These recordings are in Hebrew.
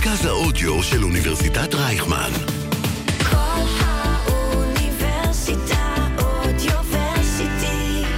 מרכז האודיו של אוניברסיטת רייכמן. כל האוניברסיטה אודיוורסיטי.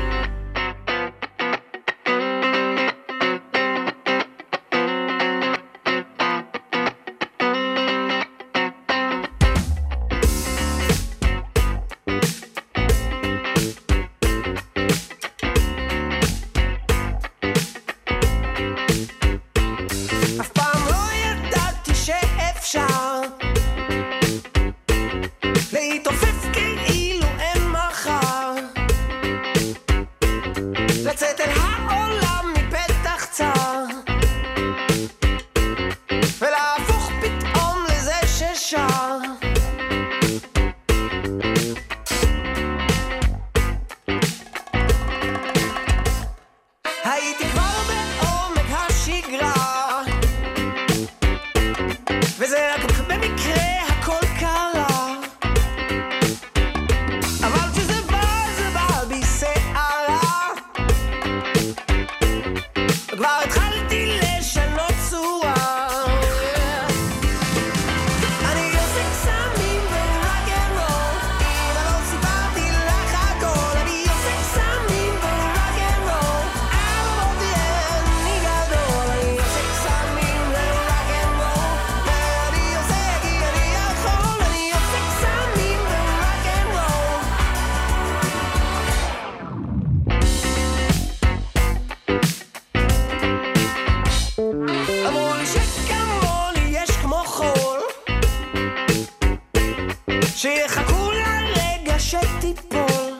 שיחכו לרגע שתיפול,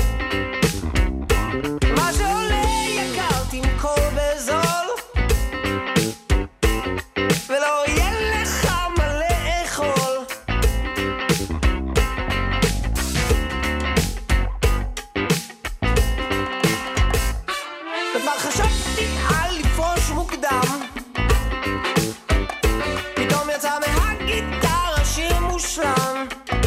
מה שעולה יקר תמכור בזול, ולא יהיה לך מה לאכול. וכבר חשבתי על לפרוש מוקדם, פתאום יצא מהגיטרה שיר מושלם.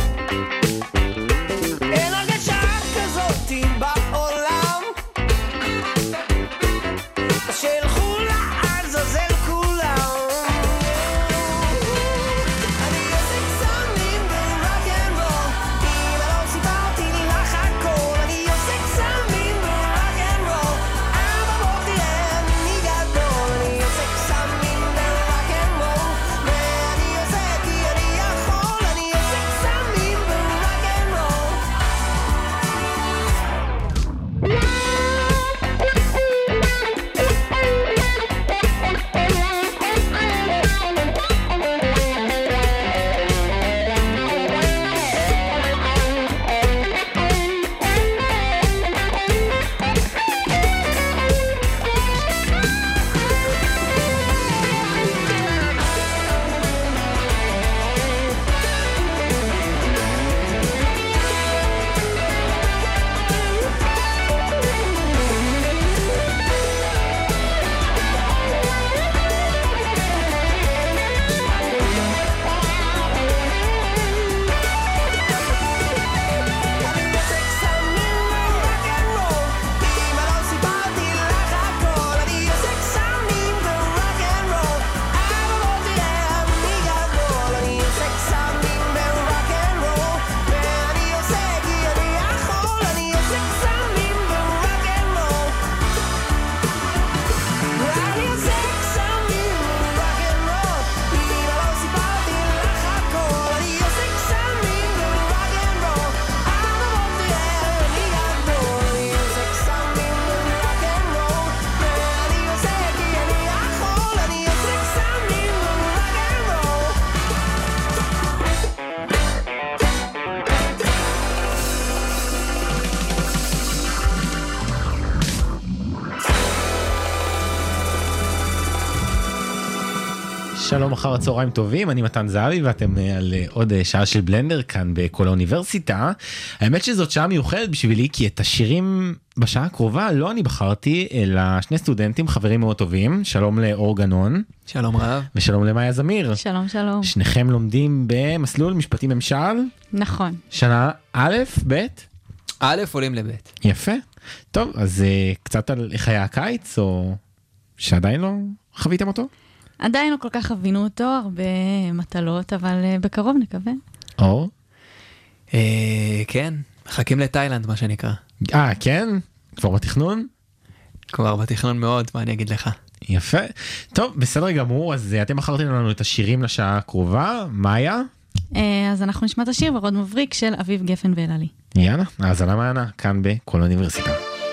שלום, אחר הצהריים טובים, אני מתן זהבי ואתם על עוד שעה של בלנדר כאן בכל האוניברסיטה. האמת שזאת שעה מיוחדת בשבילי, כי את השירים בשעה הקרובה לא אני בחרתי, אלא שני סטודנטים, חברים מאוד טובים. שלום לאור גנון. שלום רב. ושלום למאיה זמיר. שלום שלום. שניכם לומדים במסלול משפטים ממשל. נכון. שנה א', ב'? א' עולים לב'. יפה. טוב, אז קצת על איך היה הקיץ, או שעדיין לא חוויתם אותו? עדיין לא כל כך חווינו אותו, הרבה מטלות, אבל בקרוב נקווה. אור? כן, מחכים לתאילנד, מה שנקרא. כן? כבר בתכנון? כבר בתכנון מאוד, מה אני אגיד לך? יפה. טוב, בסדר גמור, אז אתם בחרתם לנו את השירים לשעה הקרובה, מה היה? אז אנחנו נשמע את השיר ורוד מבריק של אביב גפן ואלעלי. יאללה, האזנה מהנה, כאן בכל אוניברסיטה.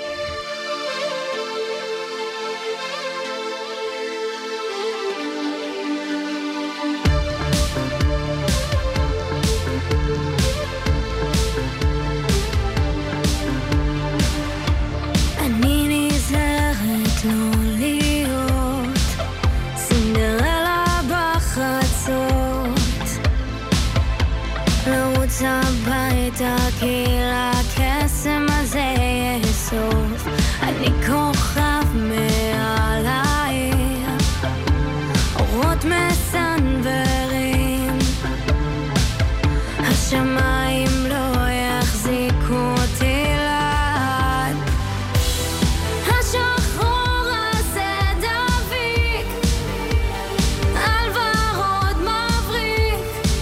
הביתה כי לקסם הזה יהיה סוף. אני כוכב מעל העיר, אורות מסנברים, השמיים לא יחזיקו אותי לעד. השחור הזה דביק על ורוד מבריק,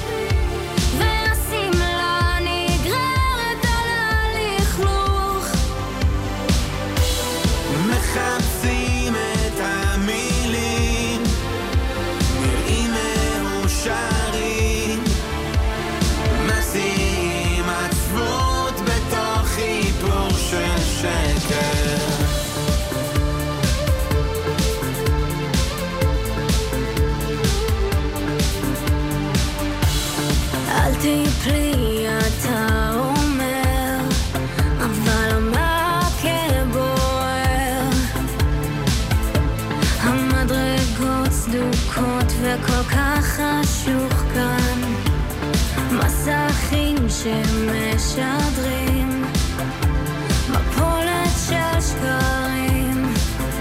מחפשים את המילים, נראים מאושרים, מסיעים עצבות בתוך חיפור של שקר. אל תיפלי אתה אומר, אבל המכה בוער, המדרגות סדוקות וכל כך חשוך כאן, מסכים שמשדרים מפולת של שקרים,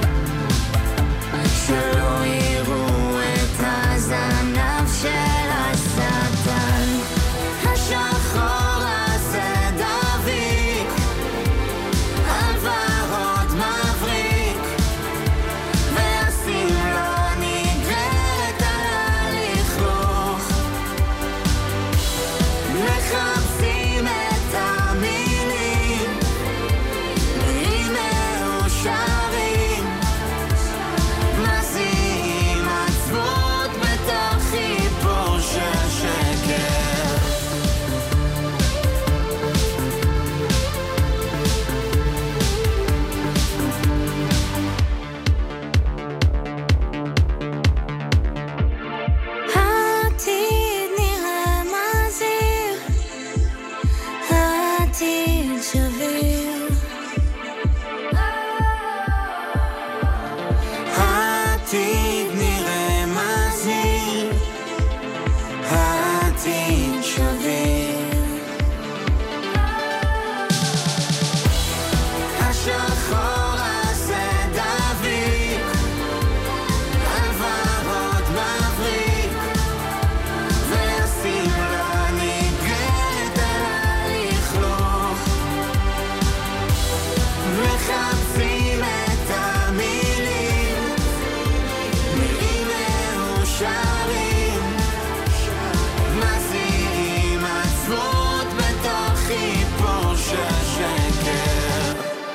שלא יראו את הזנב של השטן. השחור הזה דביק על ורוד מבריק, והשמלה נגררת על הלכלוך. מחפשים את המילים, נראים מאושרים, מסיעים עצבות בתוך חיפור של שקר. העתיד נראה מזהיר, העתיד שביר, העתיד נראה מזהיר, העתיד שביר. השחור הזה דביק על ורוד מבריק, והשמלה נגררת על הלכלוך. מחפשים את המילים, נראים מאושרים, מסיעים עצבות בתוך חיפור של שקר.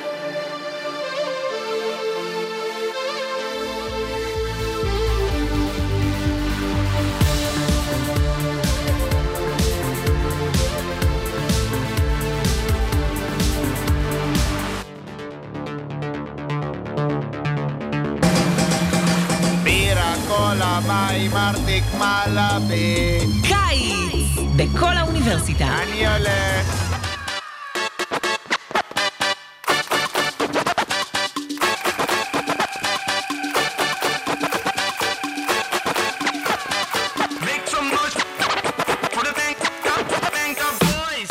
בירה קולה מים ארטיק מלאבי, קיץ בכל האוניברסיטה. אני הולך. Make some noise for the bank of boys.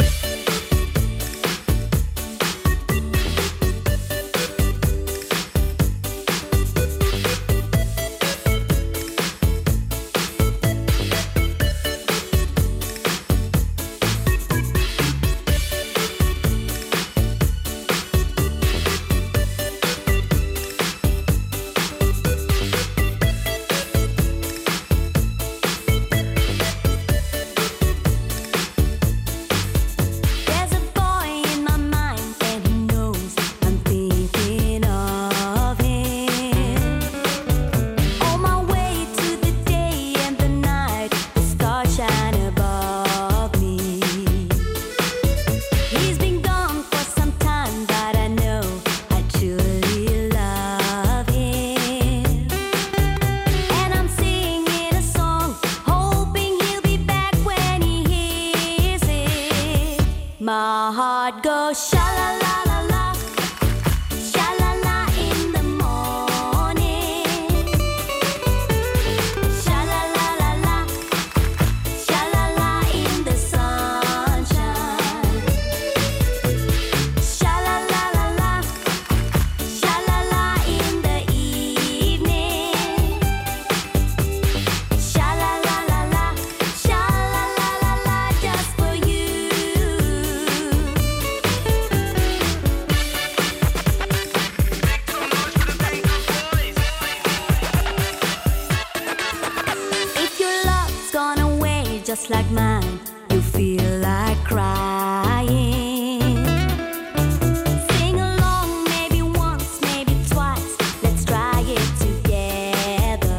just like mine, you feel like crying. Sing along, maybe once, maybe twice. Let's try it together.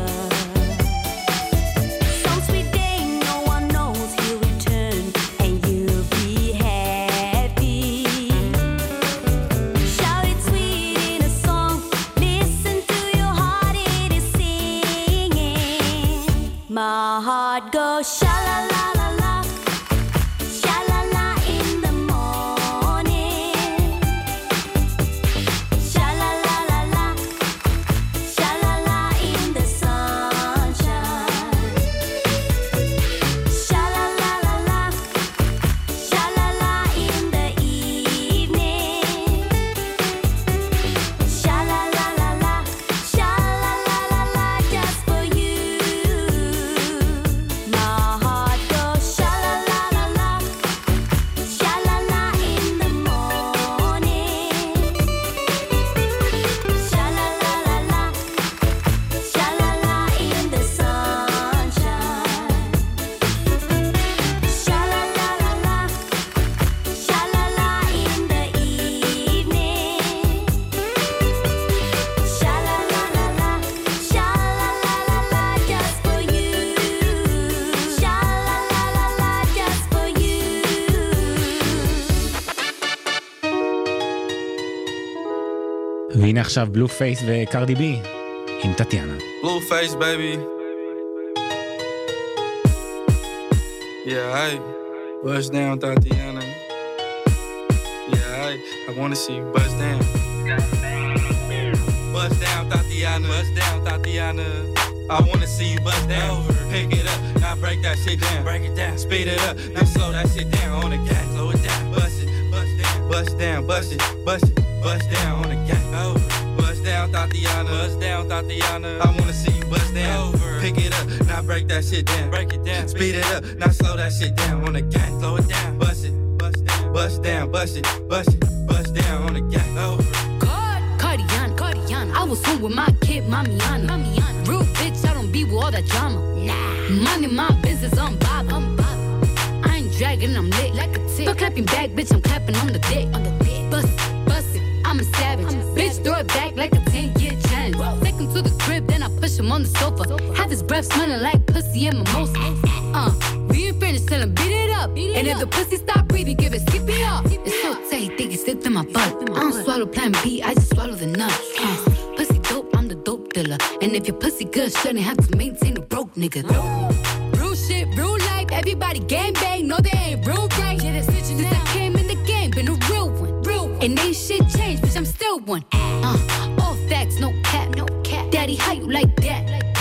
Some sweet day, no one knows he'll return, and you'll be happy. Shout it sweet in a song. Listen to your heart, it is singing. My heart goes sha la la la la, sha la la in the morning. Sha la la la la, sha la la in the sunshine. Sha la la la la, sha la la in the evening. Sha la la la la, sha la la la la, just for you. My heart goes sha la la la la, sha la la in the morning. Sha la la la la, sha la la in the sunshine. Sha la la la la, sha la la in the evening. Sha la la la la, sha la la la la, just for you. Sha la la la la, just for you. והנה עכשיו בלו פייס וקרדי בי עם טטיאנה. Blueface, baby. Yeah, hey. Bust down, Tatiana. Yeah, hey. I wanna see you bust down. Bust down, Tatiana. Bust down, Tatiana. I wanna see you bust down. Pick it up, now break that shit down. Break it down, speed it up, now slow that shit down on the gas. Slow it down, bust it, bust down, bust down, bust it, bust it, bust down on the gas. Bust down, Tatiana. Bust down, Tatiana. I wanna see you bust down. Pick it up, now break that shit down. Break it down, speed it up, now slow that shit down on the gas. Slow it down, bust it, bust down, bust down, bust it, bust it, bust down on the gas. Cardiana. I was home with my kid, Mamiana. Real bitch, I don't be with all that drama. Nah. Minding my business, I'm bobbing. I ain't dragging, I'm lit like a tick. But clapping back, bitch, I'm clapping on the dick. Bust it, I'm a savage. Bitch, throw it back like a 10-year challenge. Take him to the crib, then I push him on the sofa. Have his breath smelling like pussy and mimosa. We ain't finished, tell him beat it up. And if the pussy stop breathing, give it CPR. It's so tight, think it slipped in my butt. I don't swallow plan B, I just swallow the nut. Pussy dope, I'm the dope dealer. And if your pussy good, shouldn't have to maintain a broke nigga. Real shit, real life, everybody gang bang, no they ain't real right. Since I came in the game, been a real one. And ain't shit changed, bitch, I'm still one. All facts, no cap. Daddy, how you like that?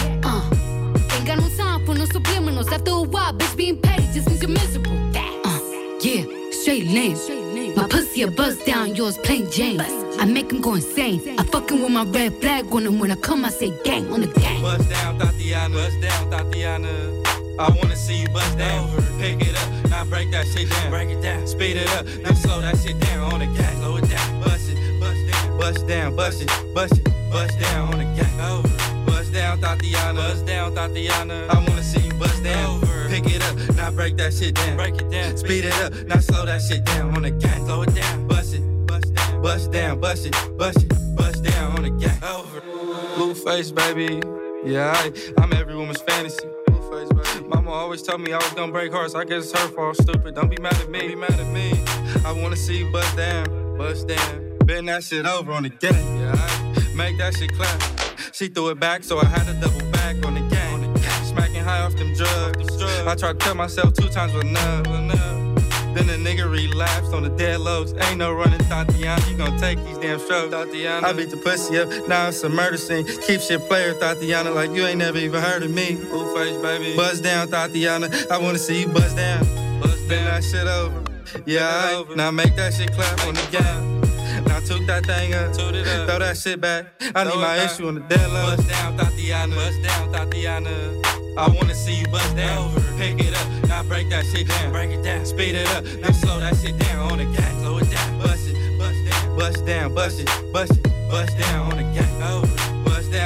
Ain't got no time for no subliminals. After a while, bitch, being petty just means you're miserable. Yeah, straight lame. My pussy a buzz down, yours plain Jane. I make him go insane. I fucking with my red flag on him. When I come, I say gang on the gang. Bust down, Tatiana. Bust down, Tatiana. I wanna see you bust down. Pick it up, now break that shit down. Break it down, speed it up, now slow that shit down on the gas. Slow it down, bust it, bust down, bust down, bust it, bust it, bust down on the gas. Bust down, Tatiana. Bust down, Tatiana. I wanna see you bust down. Pick it up, now break that shit down. Break it down, speed it up, now slow that shit down on the gas. Slow it down, bust it, bust down, bust down, bust it, bust it, bust down on the gas. Blueface, baby. Yeah, I'm every woman's fantasy. Blueface, baby. Mama always told me I was gonna break hearts. I guess it's her fault, stupid. Don't be mad at me. Be mad at me. I wanna see you bust down, bust down. Bend that shit over on the gang. Yeah, make that shit clap. She threw it back, so I had to double back on the gang. Smacking high off them drugs. I tried to tell myself 2 times with enough. Then the nigga relapsed on the dead lows. Ain't no running, Tatiana. You gon' take these damn strokes, Tatiana. I beat the pussy up, now it's a murder scene. Keep shit player, Tatiana, like you ain't never even heard of me. Blueface, baby. Buzz down, Tatiana. I wanna see you buzz down. Bend that shit over. Yeah, now make that shit clap on the gang. Now toot that thing up, throw that shit back. I need my issue on the dead low. Bust down, Tatiana. Bust down, Tatiana. I wanna see you bust down. Pick it up, now break that shit down. Break it down, speed it up, now slow that shit down on the gas. Slow it down, bust it, bust down, bust down, bust it, bust it, bust down on the gas. Bust down,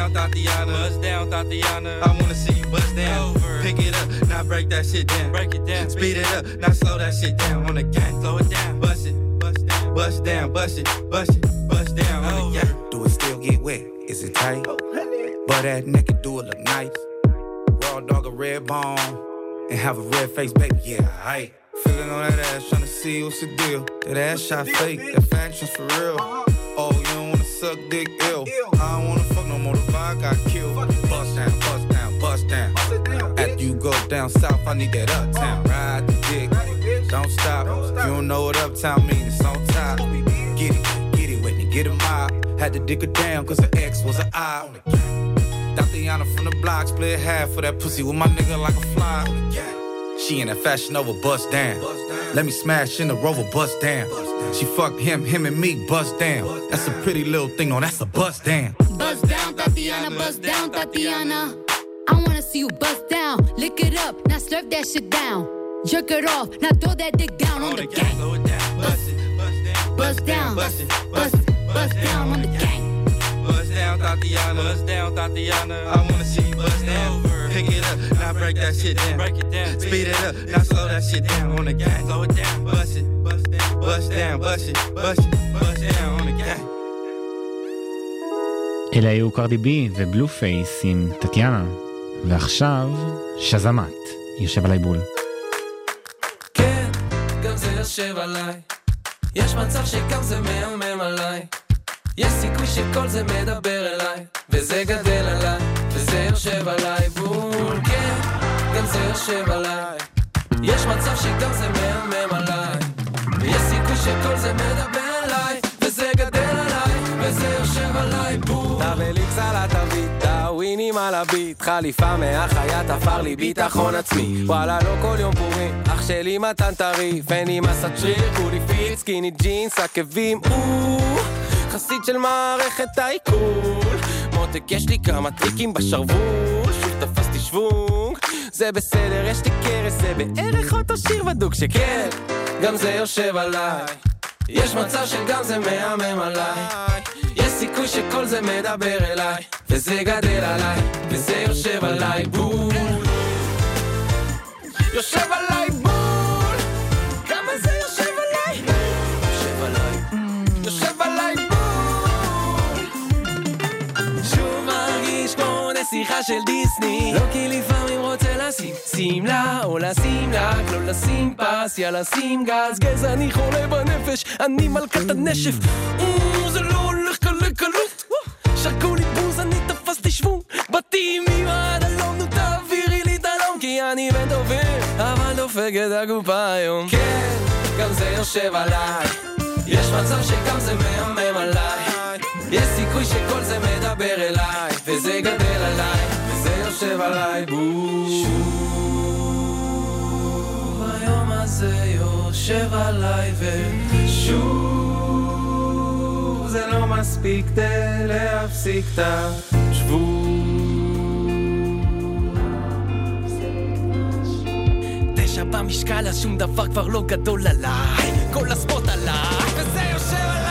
down, Tatiana. Bust down, Tatiana. I wanna see you bust down. Over. Pick it up, now break that shit down. Break it down. Speed it up, now slow that shit down on the gang. Slow it down. Bust it, bust down. Bust down, bust it, bust it, bust down on the gang. Do it still get wet? Is it tight? But that naked do it look nice. Raw dog a red bone and have a red face, baby. Yeah, aight. Feeling on that ass, tryna see what's the deal. That ass shot fake, that faction's for real. Oh, you don't wanna suck dick ill. I don't wanna fuck no more, the vibe got killed. Bust down, bust down, bust down. After you go down south, I need that uptown. Ride the dick, don't stop. If you don't know what uptown means, it's on top. Get it with me, get a mob. Had to dig her down, cause her ex was an eye. Tatiana from the block, split half for that pussy with my nigga like a fly. She in that Fashion Nova, bust down. Let me smash in the Rover, bust down. She fucked him and me, bust down. That's a pretty little thing, no, that's a bust down. Bust down, Tatiana, bust down, Tatiana. I wanna see you bust down. Lick it up, now slurp that shit down. Jerk it off, now throw that dick down on the gang. Slow it down. Bust it, bust down. Bust down, Bust it, bust it, bust down on the gang. Bust down, Tatiana. Bust down, Tatiana. I wanna see you bust down. Pick it up, now break that shit down. Break it down. Speed it up, now slow that shit down on the gang. Slow it down. Bust it, bust down. Bust down, bust it, bust it, bust down on the gang. אלה היו קרדי בי ובלו פייס עם טטיאנה. ועכשיו שזמת יושב עליי בול. כן, גם זה יושב עליי. יש מצב שגם זה מהמם עליי. יש סיכוי שכל זה מדבר אליי, וזה גדל עליי, וזה יושב עליי בול. כן, גם זה יושב עליי. יש מצב שגם זה מהמם עליי, ויש סיכוי שכל זה מדבר אליי, וזה גדל עליי, וזה יושב עליי בול. דאבליקס על התווית, דאווינים על הביט, חליפה מהחיית עפר לי ביטחון עצמי. וואלה לא כל יום פורים, אח שלי מתן טריף, אין עם הסטריר, כולי פיט, סקיני ג'ינס, עקבים, חסיד של מערכת העיכול. מותק יש לי כמה טריקים בשרוול, שוב תפסתי שוונג, זה בסדר, יש לי קרס, זה בערך אותו שיר בדוק שכן, גם זה יושב עליי. יש מצב שגם זה מהמם עליי, יש סיכוי שכל זה מדבר אליי, וזה גדל עליי, וזה יושב עליי בול. יושב עליי בול, כמה זה יושב עליי, יושב עליי, יושב עליי בול. שוב מרגיש כמו נסיכה של דיסני, לא כי לפעמים רוצה לשים שמלה או לשים לק, לא לשים פס, יאללה שים גז, גזע אני חולה בנפש, אני מלכת הנשף, זה לא הולך קלה קלות, שרקו לי בוז, אני תפסתי שוונג, באתי מיועד אלום, נו תעבירי לי דלום, כי אני בן טובים, אבל דופק את הגופה היום. כן, גם זה יושב עליי, יש מצב שגם זה מהמם עליי, יש סיכוי שכל זה מדבר אליי, וזה גדל עליי, וזה יושב עליי בול. שוב היום הזה יושב עליי, ושוב זה לא מספיק כדי להפסיק את השבוע. 9 במשקל, אז שום דבר כבר לא גדול עליי, כל הספורט עליי, וזה יושב עליי.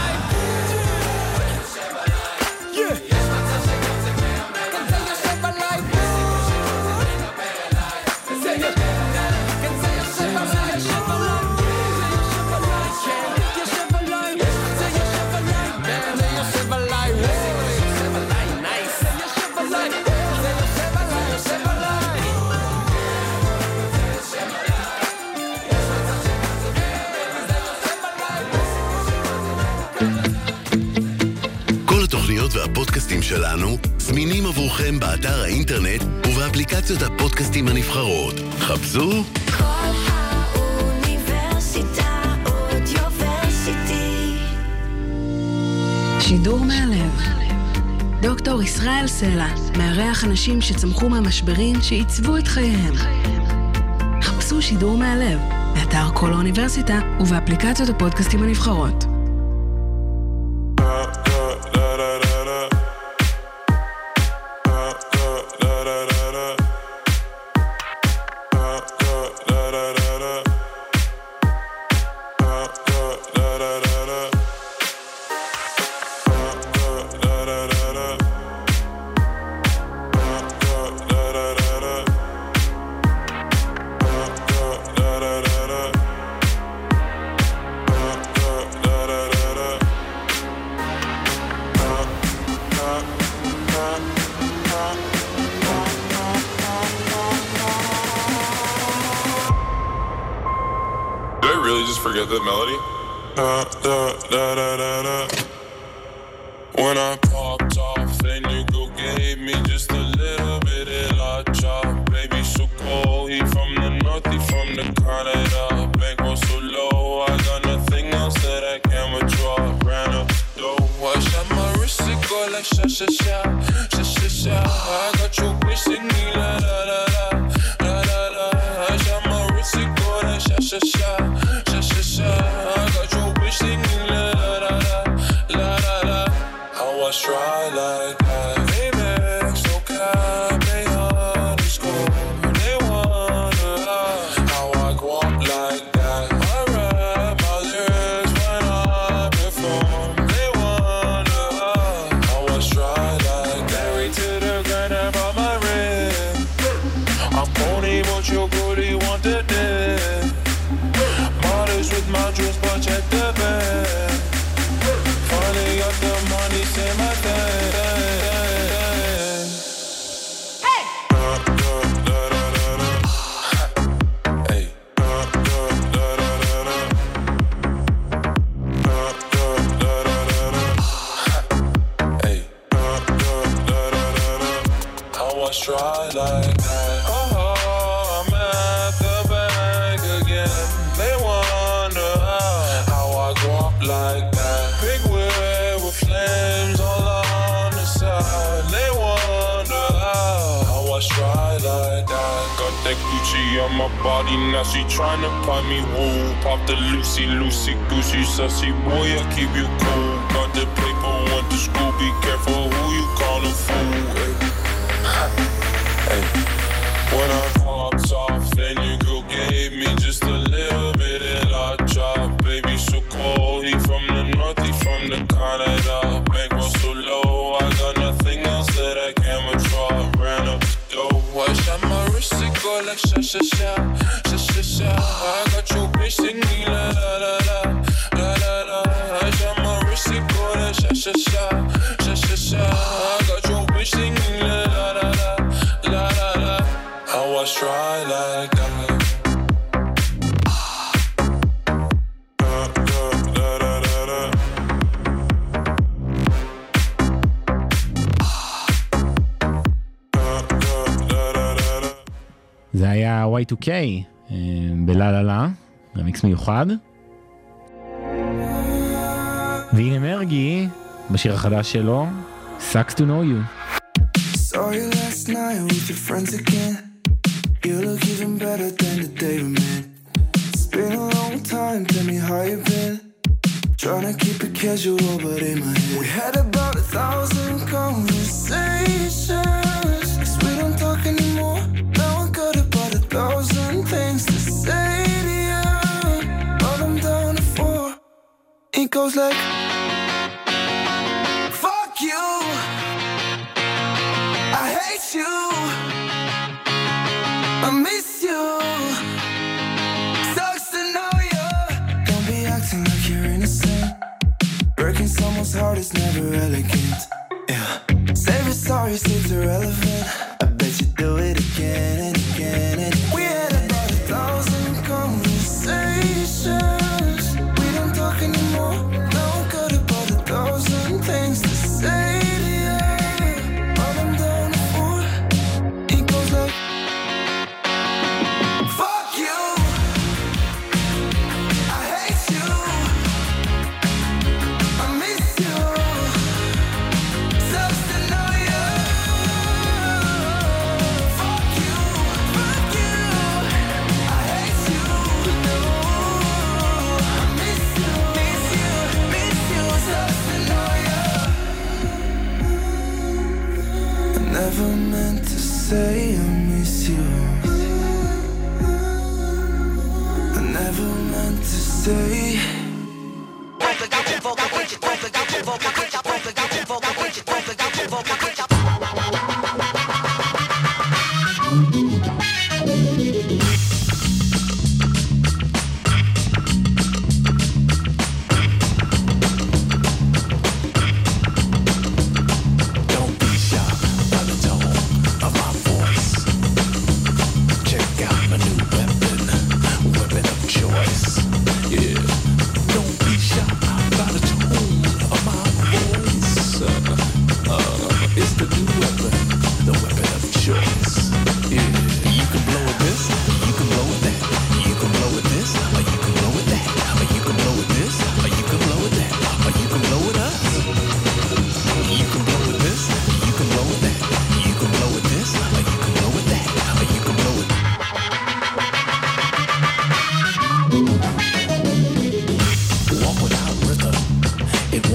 והפודקאסטים שלנו זמינים עבורכם באתר האינטרנט ובאפליקציות הפודקאסטים הנבחרות. חפשו כל האוניברסיטה אודיוורסיטי. שידור מהלב. דוקטור ישראל סלע מארח אנשים שצמחו מהמשברים שעיצבו את חייהם. חפשו שידור מהלב באתר כל האוניברסיטה ובאפליקציות הפודקאסטים הנבחרות. forget the melody? Da, da, da, da, da, da. When I popped off, then you go gave me just a little bit of la chop. Baby, so cold, he from the north, he from the Canada. Bankroll so low, I got nothing else that I can withdraw. Ran up the dough, I shot my wrist, it go like sha sha sha, sha sha sha. I got your bitch singing la la la la, la la la. I shot my wrist, it go like sha sha sha, sha sha sha. I got your bitch singing la la la la, la la la. How I try like that, Amex, no cap, they underscore. They wonder how I go up like that. I rap my lyrics when I perform. They wonder how I try like that. Married to the grind, I brought my ring. I'm pony, but your booty want the dick. Modest with my jewels, but check the bag. Finally got the money, say my thing. Hey! Da, da, da, da, da, da. Hey. Da, da, da, da, da, da. Da, da, da, da, da, da. Hey. Da, da, da, da, da, da. How I try like that. Oh, I'm at the bank again. They wonder how I go up like that. Big wheel with flames all on the side. They wonder how I try like that. Got that Gucci on my body, now she tryna pop me woo. Pop the Lucy, Lucy, Gucci, sussy boy, I keep you cool. Got the paper, went to school, be careful who you call a fool. Hey. Hey. When I popped off, then you go gave me just a little bit of la chop. Baby, so cold, he from the north, he from the Canada. Bankroll so low, I got nothing else that I can withdraw. Ran up the dough, I shot my wrist, it go like sha sha sha, sha sha sha. I got your bitch singing la la la la, la la la. I shot my wrist, it go like sha sha sha, sha sha sha. I got your bitch singing la la la la, la la la. How I try like that. זה היה Y2K בלה לה לה, רמיקס מיוחד. והנה מרגי בשיר החדש שלו, Sucks to know you. Saw you last night with your friends again. You look even better than the day we met. It's been a long time, tell me how you been. Tryna keep it casual, but in my head we had about 1,000 conversations. 'Cause we don't talk anymore. Now I got about 1,000 things to say to you. But I'm down to 4. It goes like, fuck you, I hate you, I miss you, sucks to know you. Don't be acting like you're innocent. Breaking someone's heart is never elegant. Yeah. Save it, sorry seems irrelevant. I bet you do it again and again and again. We had about 1,000 conversations. We don't talk anymore. Now I got about 1,000 things to say to you. But I'm down to 4. It goes like, fuck you, I hate you, I miss you, sucks to know you. Fuck you, I hate you, no, I miss you, sucks to know you. I never meant to say I miss you. I never meant to say. Don't be shy by the tone of my voice. Check out my new weapon of choice. Yeah.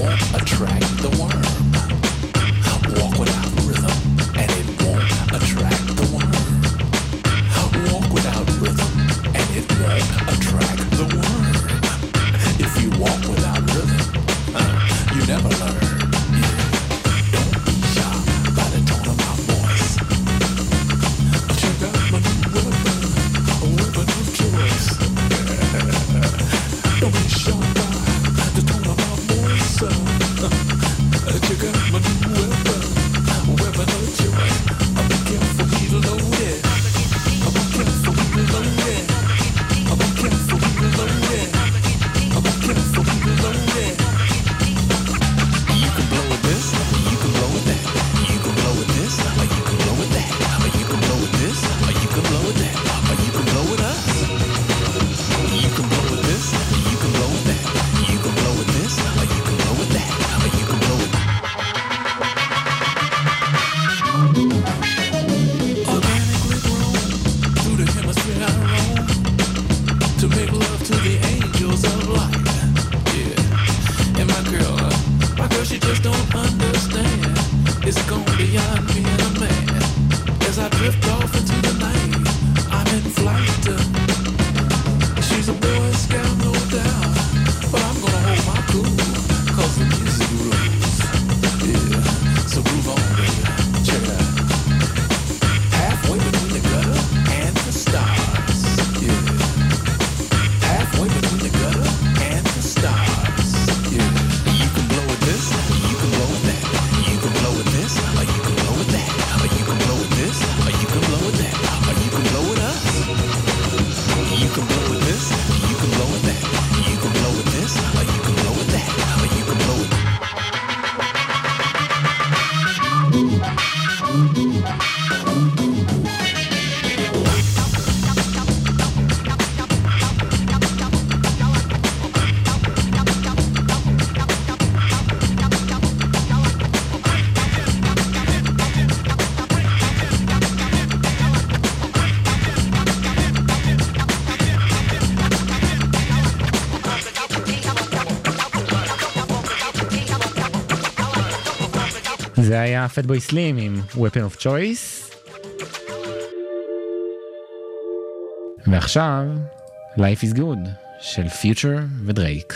won't attract the worm. Walk without rhythm, and it won't attract the worm. Walk without rhythm, and it won't attract the worm. If you walk without rhythm, you never learn. Don't be shy by the tone of my voice. Check out my new weapon of choice. Don't be shy by the tone of my voice. Check out my new weapon of choice. Be careful, he's loaded. Be careful, he's loaded. Be careful, he's loaded. Be careful, he's loaded. You can blow with this, you can blow with that. You can blow with this, or you can blow with that. Or you can blow with this, or you can blow with that. Or you can blow with us. You can blow with this, you can blow with that. You can blow with this, or you can blow with that. Or you can blow with that. Organically grown through the hemisphere I roam to make love to the angels of light. Yeah, and my girl, she just don't understand. It's gone beyond being a man. As I drift off into the night, I'm in flight. She's a boy scout, no doubt, but I'm gonna hold my cool, cause the music rules. Yeah, so groove on, baby. Check it out. Halfway between the gutter and the stars. Yeah. Halfway between the gutter and the stars. Yeah. You can blow with this, you can blow with that. You can blow with this, or you can blow with that. Or you can blow with this, or you can blow with that. Or you can blow with us. You can blow with this, you can blow with that. You can blow with this, or you can blow with that. Or you can blow with that. זה היה פטבוי סלים עם Weapon of Choice. ועכשיו Life is Good של Future ודרייק.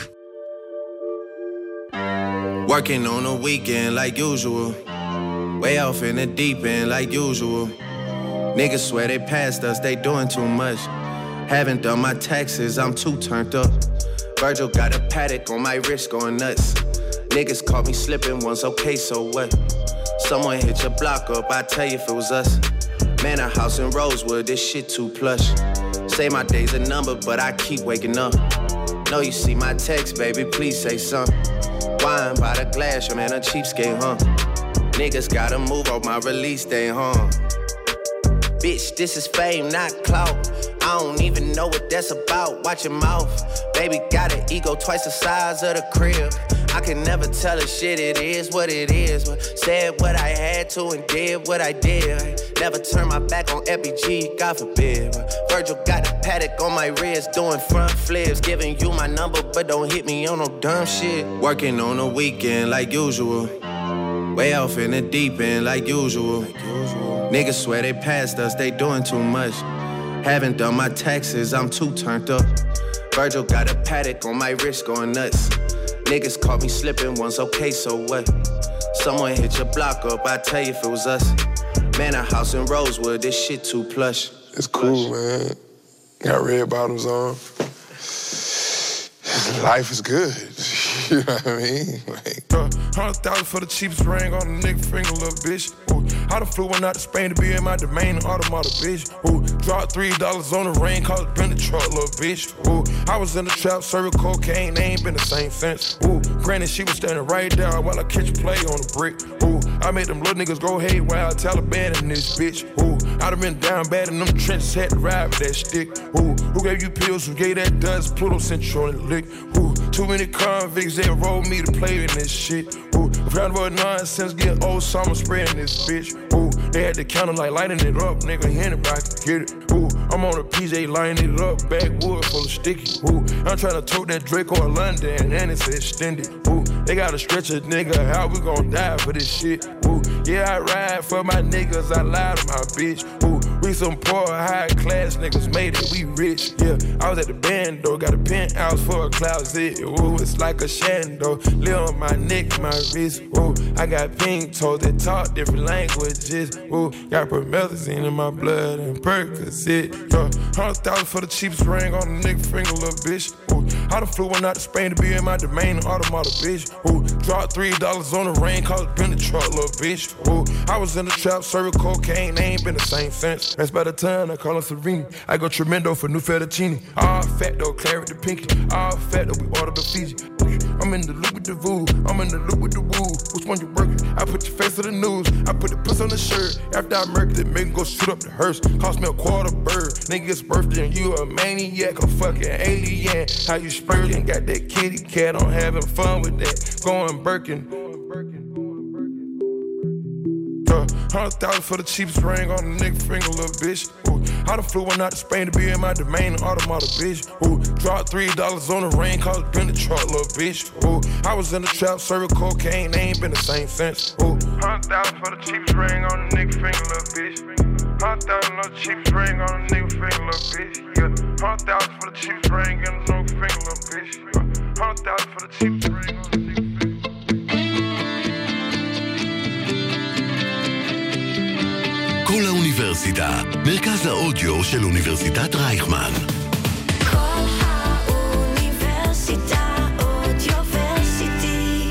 Working on a weekend like usual. Way off in the deep end like usual. Niggas swear they passed us, they doing too much. Haven't done my taxes, I'm too turned up. Virgil got a paddock on my wrist going nuts. Niggas caught me slipping once, okay, so what? Someone hit your block up, I tell you if it was us. Man, a house in Rosewood, this shit too plush. Say my day's a number, but I keep waking up. Know you see my text, baby, please say something. Wine by the glass, your man a cheapskate, huh? Niggas gotta move on my release day, huh? Bitch, this is fame, not clout. I don't even know what that's about. Watch your mouth. Baby got an ego twice the size of the crib. I can never tell a shit, it is what it is. Said what I had to and did what I did. Never turn my back on FBG, God forbid. Virgil got a paddock on my wrist, doing front flips. Giving you my number, but don't hit me on no dumb shit. Working on a weekend like usual. Way off in the deep end like usual. Niggas swear they passed us, they doing too much. Haven't done my taxes, I'm too turned up. Virgil got a paddock on my wrist going nuts. Niggas caught me slipping once, okay, so what? Someone hit your block up, I tell you if it was us. Man, a house in Rosewood, this shit too plush. It's cool, man. Got red bottoms on. Life is good. You know what I mean? Like, 100,000 for the cheapest ring on the nigga finger, little bitch. Ooh, I done flew one out to Spain to be in my domain, automata, bitch. Ooh, dropped $3 on the rain, called it been the truck, little bitch. Ooh, I was in the trap, serving cocaine, they ain't been the same since. Ooh, granted, she was standing right there while I catch a play on the brick. Ooh, I made them little niggas go haywire, Taliban in this bitch. Ooh, I done been down bad in them trenches, had to ride with that stick. Ooh, who gave you pills, who gave that dust, Pluto sent you on the lick. Ooh, too many convicts, they rolled me to play in this shit. Ooh, round about nonsense, get old summer spreading this bitch. Ooh, they had the counter like lighting it up, nigga, anybody can get it. Ooh, I'm on a PJ lining it up, backwood full of sticky. Ooh, I'm tryna tote that Draco or London and it's extended. Ooh, they gotta stretch a nigga, how we gon' die for this shit? Ooh, yeah, I ride for my niggas, I lie to my bitch. Ooh, we some poor, high class niggas made it, we rich. Yeah, I was at the band though, got a penthouse for a closet. Ooh, it's like a shando, live on my neck, my wrist. Ooh, I got pink toes that talk different languages. Ooh, got promethazine in my blood and Percocet. Yeah, 100,000 for the cheapest ring on the nigga finger, little bitch. Ooh, I done flew one out to Spain to be in my domain, automata, bitch. Ooh, dropped $3 on the rain, cause it been the truck, little bitch. Ooh, I was in the trap, serving cocaine, they ain't been the same since. That's by the time I call her Serena. I go tremendo for new fettuccine. All fat though, claret the pinky. All fat though, we order the Fiji. I'm in the loop with the voo, I'm in the loop with the woo. Which one you working? I put your face on the news, I put the puss on the shirt. After I murked it, make him go shoot up the hearse. Cost me a quarter bird. Nigga's birthday and you a maniac, a fucking alien. How you spurting? Got that kitty cat, I'm having fun with that. Going Birkin. 100,000 for the cheapest ring on the nigga finger, little bitch. Ooh, I done flew one out to Spain to be in my domain, automata, bitch. Ooh, dropped $3 on the rain, cause it been the truck, little bitch. Ooh, I was in the trap, serving cocaine, they ain't been the same since. Ooh, 100,000 for the cheapest ring on the nigga finger, little bitch. 100,000 for the cheapest ring on the nigga finger, little bitch. Yeah, 100,000 for the cheapest ring on the nigga finger, little bitch. 100,000 for the cheapest ring on the nigga finger. כל האוניברסיטה, מרכז האודיו של אוניברסיטת רייכמן. כל האוניברסיטה אודיוורסיטי.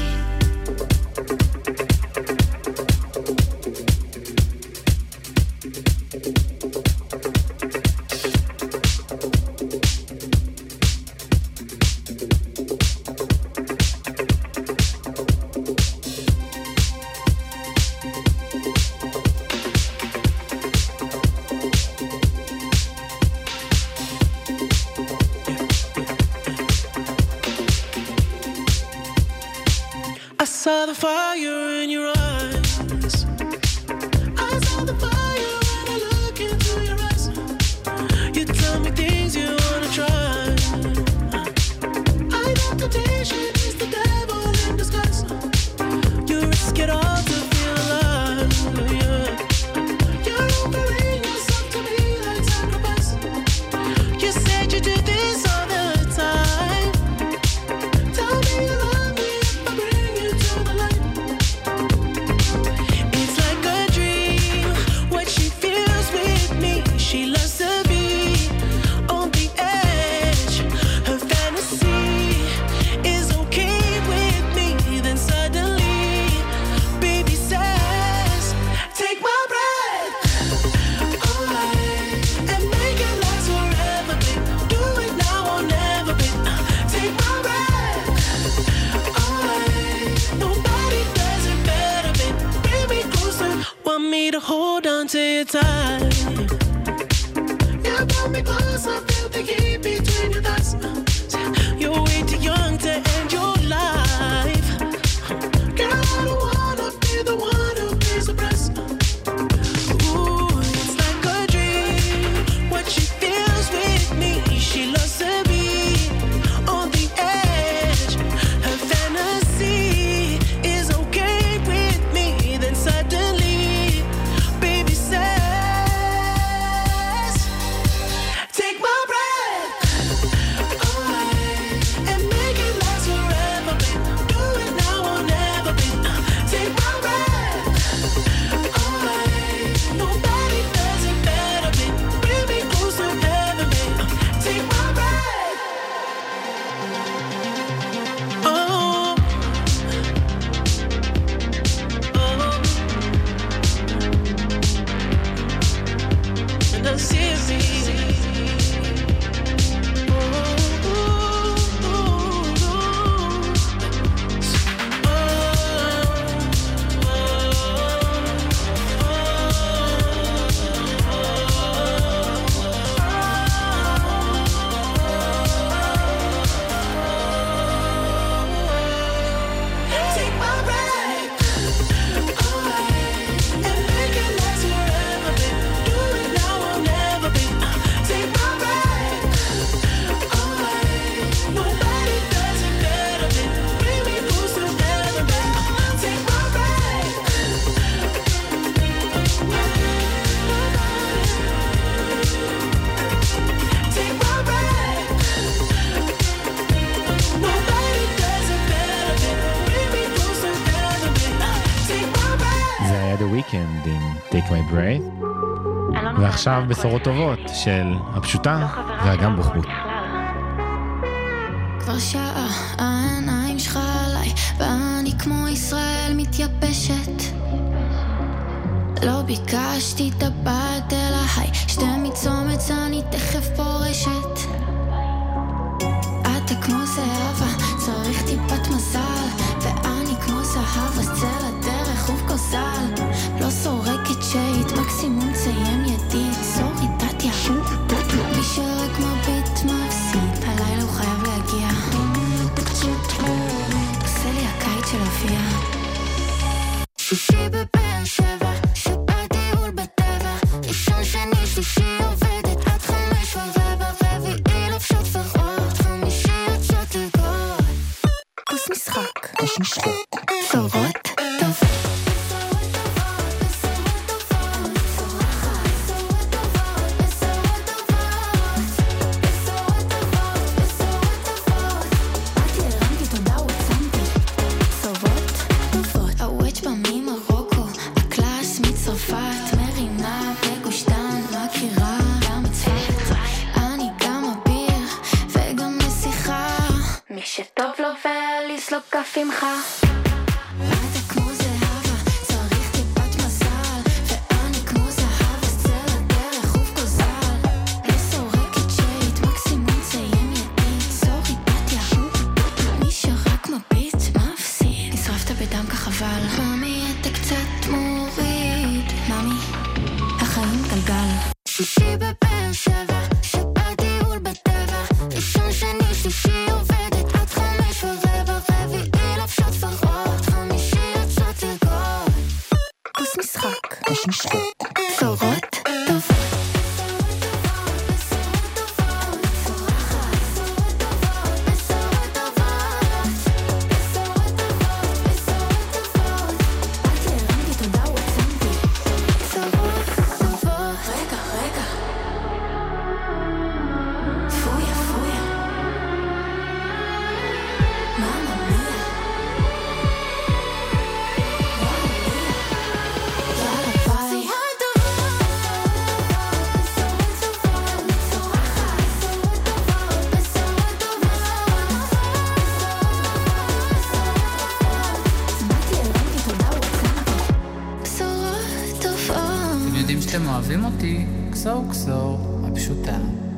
I saw the fire in your eyes. I saw the fire when I look into your eyes. You tell me things you wanna try. I know temptation is the devil in disguise. You risk it all to feel alive. Yeah. You're offering yourself to me like sacrifice. You said you do this all the time. Tell me you love me if I bring you to the light. It's like a dream, what she feels with me. She loves to be on the edge. Her fantasy is okay with me. Then suddenly, baby says, take my breath away and make it last forever, babe. Do it now or never, babe. Take my breath away. Nobody does it better, babe. Bring me closer. Want me to hold on to you tight. You brought me close, I feel the heat between your thighs. You're way too young to end your life. Girl, I don't wanna be the one who pays the price. Ooh, it's like a dream, what she feels with me. She loves to be on the edge. Her fantasy is okay with me. Then suddenly, baby says, Weeknd עם Take My Breath. ועכשיו בשורות טובות של הפשוטה והגם בוחבוט. כבר שעה העיניים שלך עליי ואני כמו ישראל מתייבשת. לא ביקשתי טבעת אלא היי שתי מצומץ אני תכף פורשת. אתה כמו זהבה צריך טיפת מזל ואני כמו זהב אז צא לדרך ובגוזל לא סורקת שייט מקסימום ציים ידיד סורי דתיה מי שרק מביט מפסיד הלילה הוא חייב להגיע עושה לי הקיץ של אביה שישי בבאר שבע שבת טיול בטבע ראשון שני שלישי עובדת עד 5:15 רביעי לבשות פרעות חמישי יוצאות לרקוד כוס משחק בשורות טוב שטוב לו ולסלוק כפימך אתה כמו זהבה צריך טיפת מזל ואני כמו זהב אז צא לדרך ובגוזל לא סורקת שייט מקסימום ציים ידיד סורי בתיה מי שרק מביט מפסיד נשרפת בדם כחבל ממי אתה קצת מוריד ממי החיים גלגל שישי בבאר שבע שבת טיול בטבע ראשון שני שלישי עובדת עד 5:15 רביעי לבשות פרעות חמישי יוצאות לרקוד כוס משחק בשורות טוב אתם אוהבים אותי, קסור קסור, הפשוטה.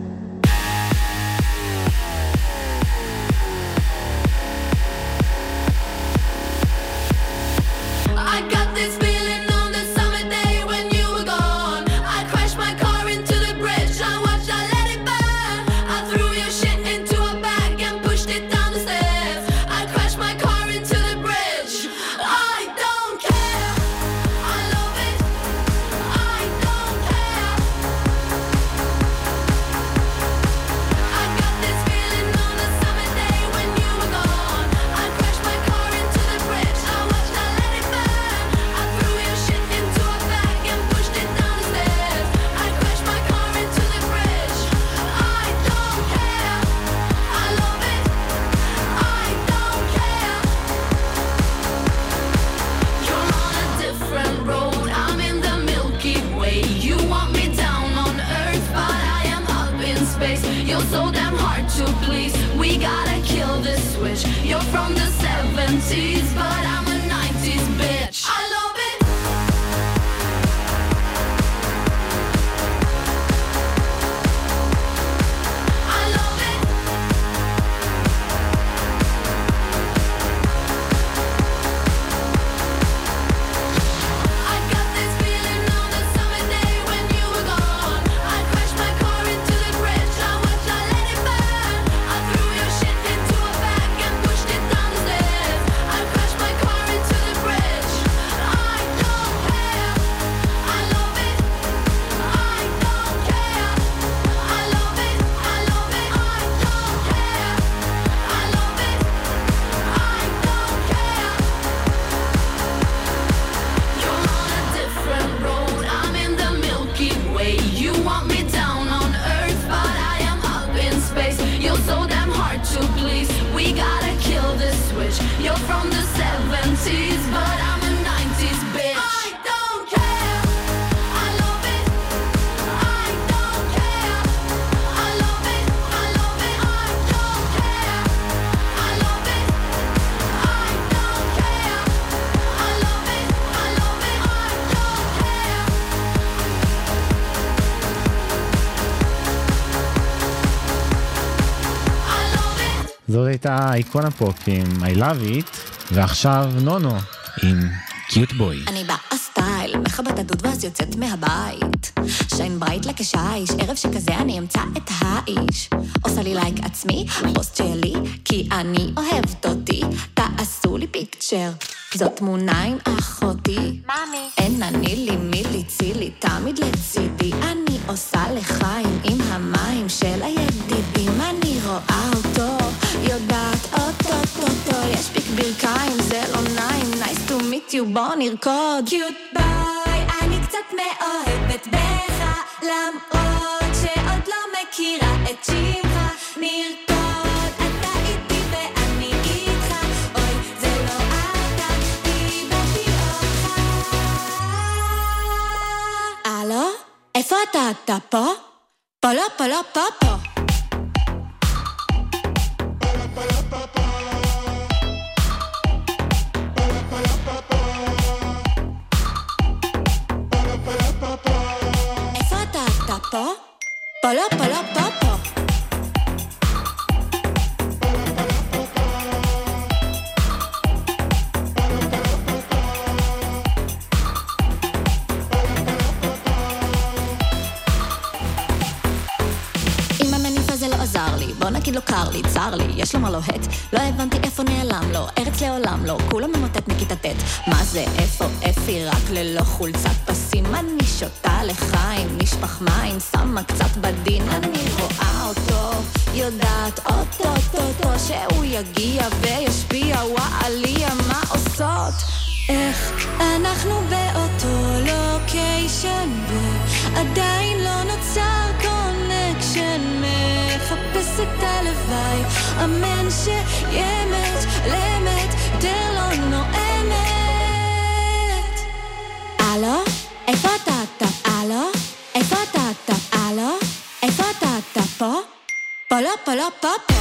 I got this feeling on the summer day when you were gone. I crashed my car into the bridge. I watched, I let it burn. I threw your shit into a bag and pushed it down the stairs. I crashed my car into the bridge. I don't care. I love it. I don't care. זאת הייתה איקונה פופ עם I Love It, ועכשיו נונו עם קיוט בוי. אני באה סטייל, מחבת הדוד ואז יוצאת מהבית, שיין ברייט לקשייש, ערב שכזה אני אמצא את האיש, עושה לי לייק עצמי, פוסט שלי, כי אני אוהבת אותי, תעשו לי פיקצ'ר, זאת תמונה עם אחותי, מאמי, אין אני לי מילי צילי, תמיד לצידי, אני עושה לחיים עם המים של הידידים, אני רואה אותו, יודעת אותו, יש פיק ברכיים, זה לא נעים, nice to meet you, בוא נרקוד. קיוט ביי, אני קצת מאוהבת בך, למרות שעוד לא מכירה את שמך, נרקוד, אתה איתי ואני איתך, אוי, זה לא אתה, איבדתי אותך. הלו? איפה אתה פה? פה לא, פה לא, פה פה. פה? פה לא, פה לא, פה פה. אם המניף הזה לא עזר לי, בוא נגיד לו קר לי, צר לי, יש לו מה לוהט, לא הבנתי איפה נעלם לו, ארץ לעולם לו, כולו ממוטט מכיתה ט', מה זה איפה אפי רק ללא חולצת פסים, אני שותה לחיים, נשפך מים, שמה קצת בדין, אני רואה אותו, יודעת אותו, שהוא יגיע וישפיע, וואליה מה עושות? איך אנחנו באותו לוקיישן ועדיין לא נוצר קונקשן, מחפש את הלוואי, אמן שימת, למת, יותר לא נועמת. הלו? איפה אתה? הלו? איפה אתה? הלו? איפה אתה? פה? פה לא, פה לא, פה פה.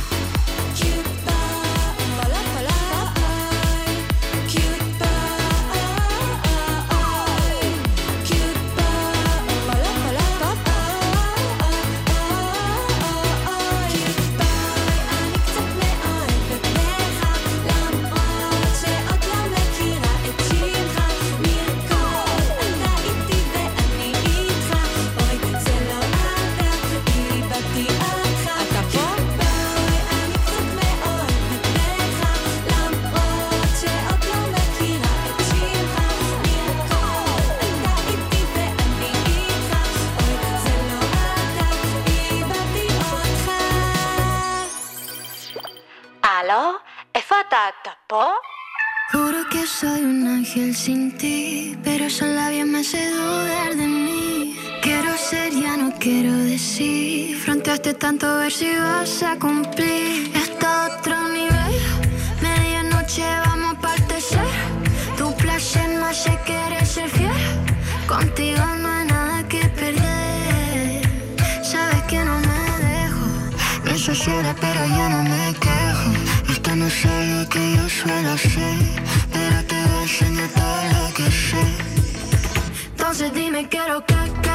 ¿Aló? ¿Eso está po? Juro que soy un ángel sin ti, pero esos labios me hace dudar de mí. Quiero ser, ya no quiero decir. Fronteaste tanto a ver si vas a cumplir. Está a otro nivel. Medianoche vamos a partecer. Tu placer me hace querer ser fiel. Contigo no hay nada que perder. Sabes que no me dejo. No soy sola, pero yo no me quejo. Esto no es algo que yo suelo hacer, pero te voy a enseñar todo lo que sé. Entonces dime quiero que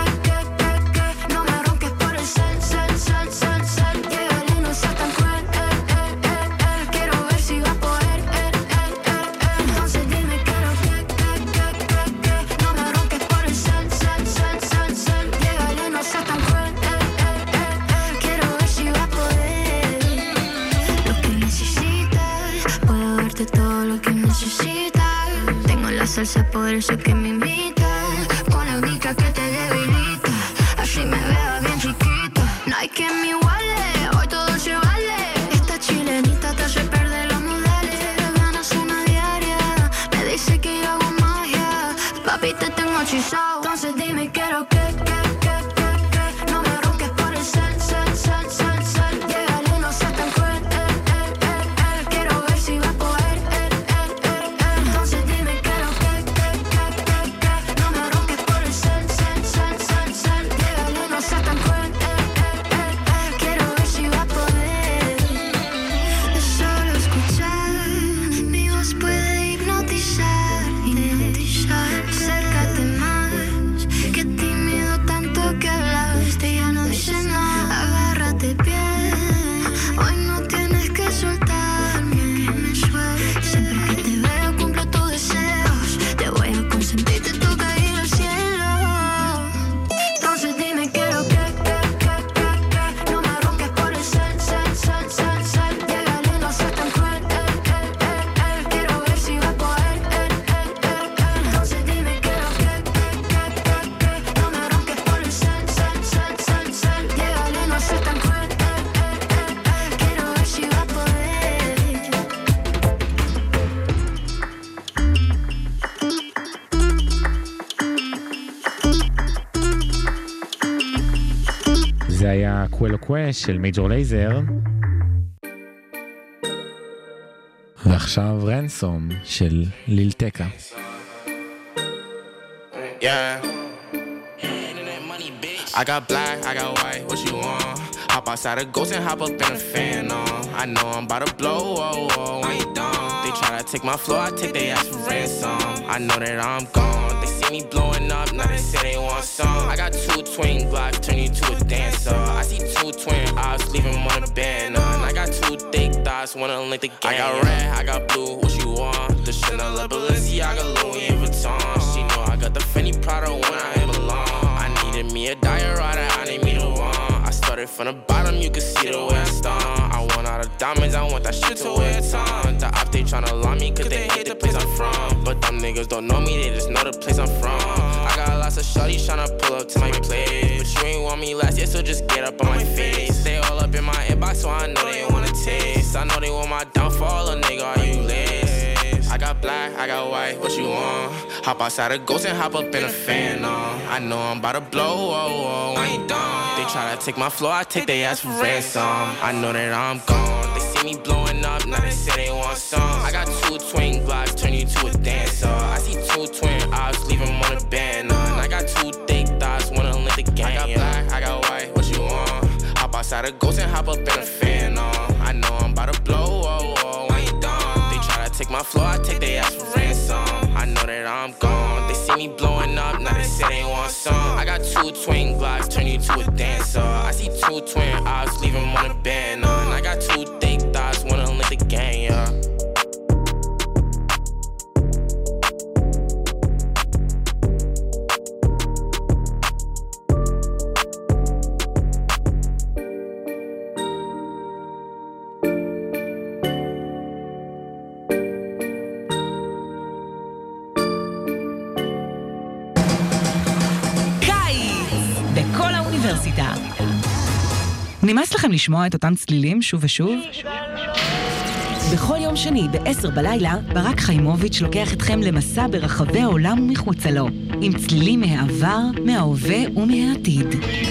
no me ronques por el cel. Llegale y no seas tan cruel, quiero ver si va a poder, Entonces dime quiero que no me ronques por el cel. Llegale y no seas tan cruel, quiero ver si va a poder. Lo que necesitas, puedo darte todo lo que necesitas. Tengo la salsa, por eso que me invitas. Con la única que te debilita, así me veo bien chiquita. No hay quien me iguale, hoy todo se vale. Esta chilenita te hace perder los modales. Las ganas una diaria, me dice que yo hago magia. Papi, te tengo hechizado. Entonces dime quiero que no me ronques por el cel. Llegale y no seas tan cruel, quiero ver si va a poder, Entonces dime quiero que no me ronques por el cel. Llegale y no seas tan cruel, quiero ver si va a poder. Es solo escuchar, mi voz puede hipnotizar. Acércate más, que tímido היה קוולו קווה של מייג'ור לייזר. ועכשיו רנסום של ליל טקה. Yeah. I got black, I got white, what you want? Hop outside a ghost and hop up in a fan on. I know I'm about to blow, oh, oh, I ain't dumb. They try to take my floor, I take their ass for ransom. I know that I'm gone. They see me blowing up, now they say they want some. I got 2 twin Glocks, turn you to a dancer. I see 2 twin eyes, leave them on a banner. And I got 2 thick thighs, wanna link the game. I got red, I got blue, what you want? The Chanel, Balenciaga, Louis Vuitton. She know I got the Fendi Prada when I ain't belong. I needed me a diorite, I need me to one. I started from the bottom, you can see the way I stung. I want all the diamonds, I want that shit to wear a ton. The op, they tryna lie me, cause they hate the place I'm from. But them niggas don't know me, they just know the place I'm from. I got lots of shorties tryna pull up to my place. But you ain't want me last year, so just get up on my face. They all up in my inbox, so I know they wanna taste. I know they want my downfall, a nigga, are you lazy? I got black, I got white, what you want? Hop outside a ghost and hop up in a fan on. I know I'm about to blow, oh, oh, I ain't dumb. They try to take my floor, I take their ass for ransom. I know that I'm gone. They see me blowing up, now they say they want some. I got 2 twin Glocks, turn you to a dancer. I see 2 twin eyes, leave them on a banner. And I got 2 thick thighs, wanna link the game. I got black, I got white, what you want? Hop outside a ghost and hop up in a fan on. I know I'm about to blow, oh, oh, I ain't dumb. They try to take my floor, I take their ass for ransom. I know that I'm gone. They see me blowing up, now they say they want some. I got 2 twin Glocks, turn you to a dancer. I see 2 twin eyes, leave them on a banner. And I got 2 thick thighs, wanna link the game, yeah. נמאס לכם לשמוע את אותן צלילים שוב ושוב? בכל יום שני ב-10 בלילה, ברק חיימוביץ' לוקח אתכם למסע ברחבי העולם ומחוצה לו, עם צלילים מהעבר, מההווה ומהעתיד.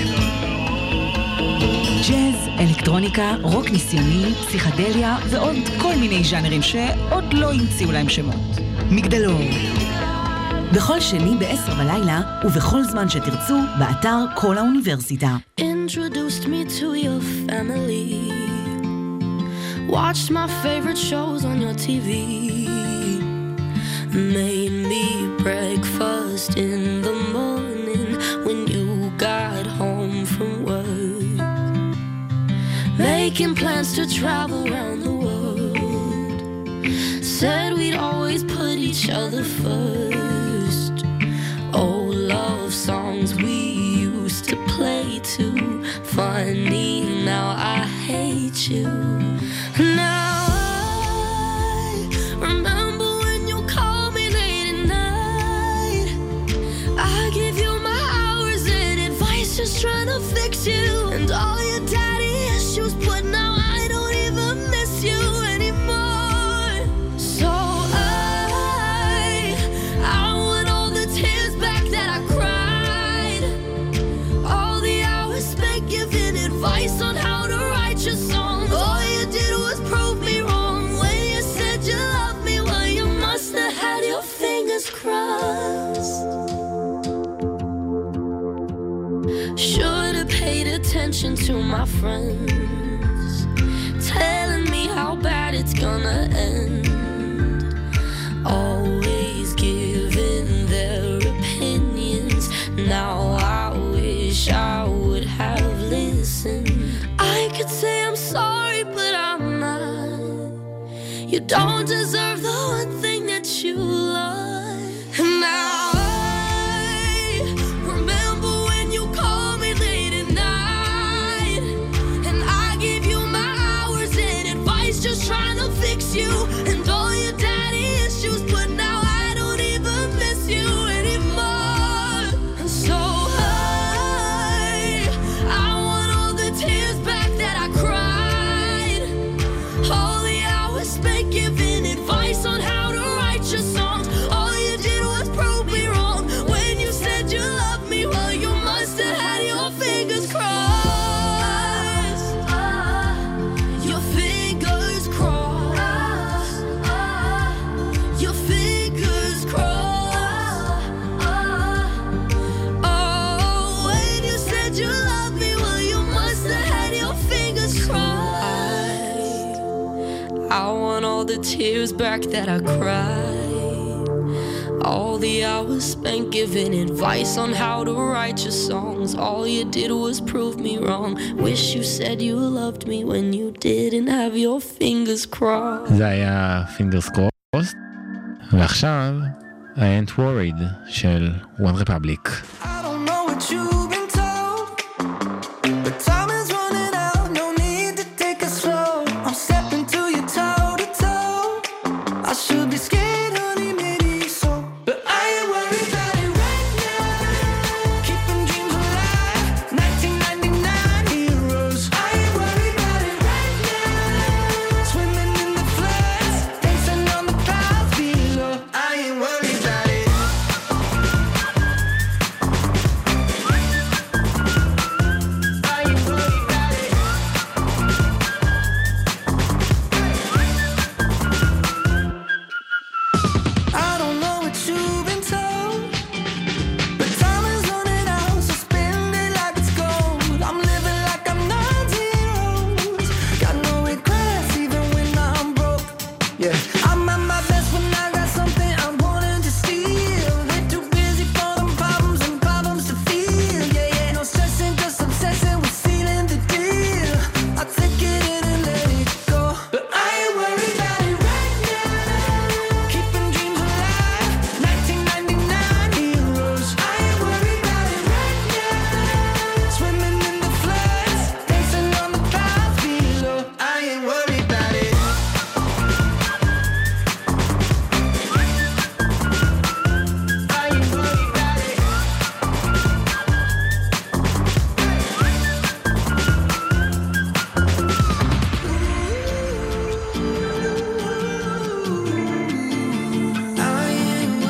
ג'אז, אלקטרוניקה, רוק ניסיוני, פסיכדליה ועוד כל מיני ז'אנרים שעוד לא המציאו להם שמות. מגדלור. בכל שני ב-10 בלילה, ובכל זמן שתרצו, באתר כל האוניברסיטה. Introduced me to your family. Watched my favorite shows on your TV. Made me breakfast in the morning when you got home from work. Making plans to travel around the world. Said we'd always put each other first. Old love songs we used to play too. Funny, now I hate you. Now I remember when you called me late at night. I give you my hours and advice, just trying to fix you. And all your daddy issues, but now I don't even miss you anymore. So I want all the tears back that I cried. All the hours spent giving advice on how to write your songs. All you did was prove me wrong when you said you loved me. Well, you must have had your fingers crossed. Should have paid attention to my friends, telling me how bad it's gonna end. Always giving their opinions. Now I wish I would have listened. I could say I'm sorry, but I'm not. You don't deserve the one thing that you love. And now I remember when you called me late at night. And I give you my hours and advice, just trying to fix you. And all your daddy issues, but now I don't even miss you anymore. And so I want all the tears back that I cried. All the hours spent giving advice. all the tears back that I cried. All the hours spent giving advice on how to write your songs. All you did was prove me wrong. Wish you said you loved me when you didn't have your fingers crossed. זה היה fingers crossed. ועכשיו I ain't worried של One Republic. I don't know what you've been told, but time is running out, no need to take it slow. I'm stepping to you toe to toe. I should be scared, honey, maybe so, but I ain't worried about it right now. Keeping dreams alive, 1999 heroes. I ain't worried about it right now. Swimming in the floods, dancing on the clouds below. I ain't worried about it. I don't know what you've been told, but time is running out, so spend it like it's gold. I'm living like I'm not zeros. Got no regrets even when I'm broke. Yeah, I'm at my best when I got something I'm wanting to steal. They're too busy for them problems and problems to feel. Yeah, yeah, no stressing, just obsessing with sealing the deal. I take it in and let it go, but I ain't worried about it right now. Keeping dreams alive, 1999 heroes. I ain't worried about it right now. Swimming in the floods, dancing on the clouds below. I ain't worried about it. I ain't worried about it. I ain't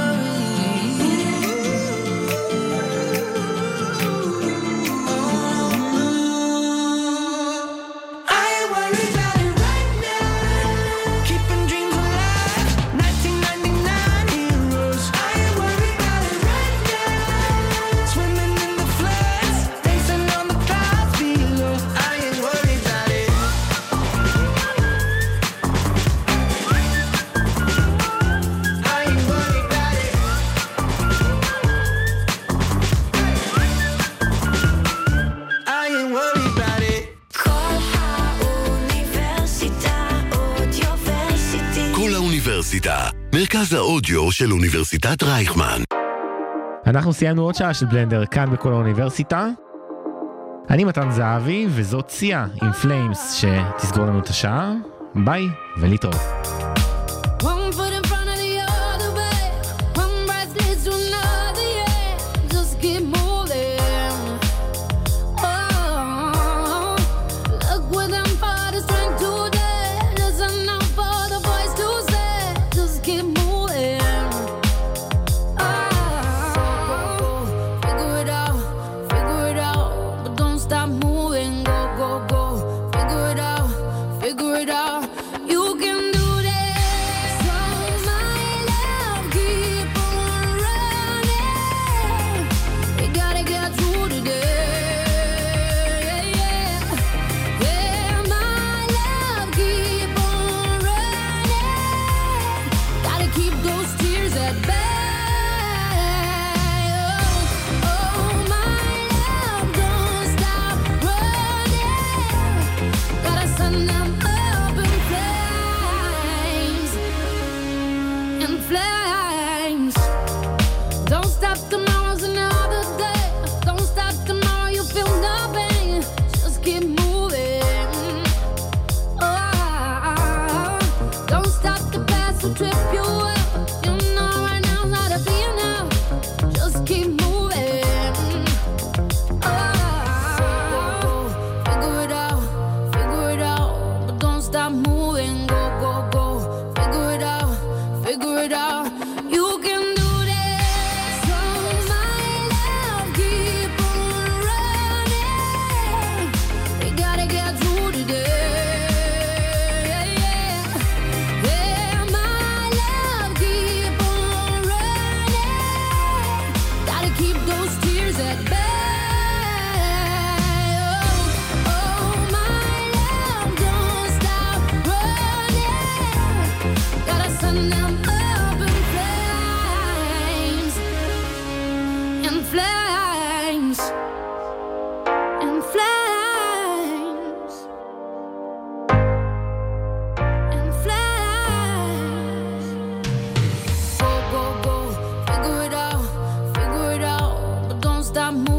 worried about it right now. Keeping dreams alive, 1999 heroes. I ain't worried about it right now. Swimming in the floods, dancing on the clouds below. I ain't worried about it. I ain't worried about it. I ain't worried about it. כל האוניברסיטה אודיוורסיטי. כל האוניברסיטה, מרכז האודיו של אוניברסיטת רייכמן. אנחנו סיימנו עוד שעה של בלנדר כאן בכל האוניברסיטה. אני מתן זהבי וזאת צייה עם פליימס שתסגור לנו את השעה. ביי ולהתראות. One foot in front of the other way, one breath leads to another, yeah. Just keep moving. Oh, look within for the strength today. Listen out for the voice to say, just keep moving. Oh, figure it out, but don't stop moving. Go, go, go, figure it out. You can do that. stop moving.